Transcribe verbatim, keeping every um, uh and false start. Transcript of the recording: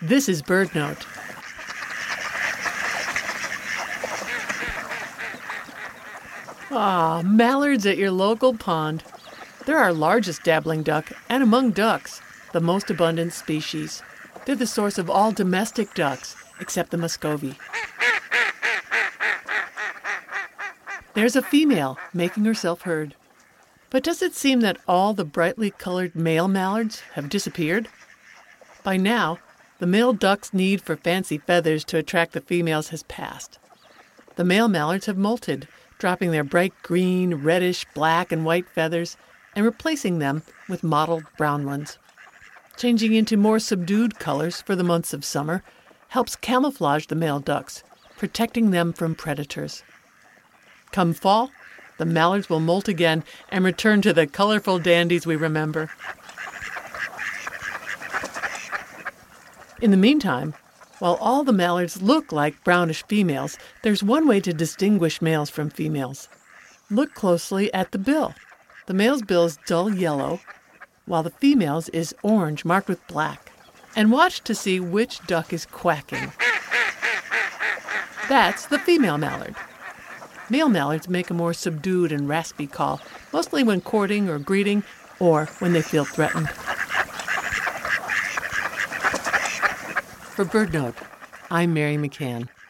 This is BirdNote. Ah, mallards at your local pond. They're our largest dabbling duck, and among ducks, the most abundant species. They're the source of all domestic ducks, except the Muscovy. There's a female making herself heard. But does it seem that all the brightly colored male mallards have disappeared? By now, the male duck's need for fancy feathers to attract the females has passed. The male mallards have molted, dropping their bright green, reddish, black, and white feathers and replacing them with mottled brown ones. Changing into more subdued colors for the months of summer helps camouflage the male ducks, protecting them from predators. Come fall, the mallards will molt again and return to the colorful dandies we remember. In the meantime, while all the mallards look like brownish females, there's one way to distinguish males from females. Look closely at the bill. The male's bill is dull yellow, while the female's is orange marked with black. And watch to see which duck is quacking. That's the female mallard. Male mallards make a more subdued and raspy call, mostly when courting or greeting, or when they feel threatened. For BirdNote, I'm Mary McCann.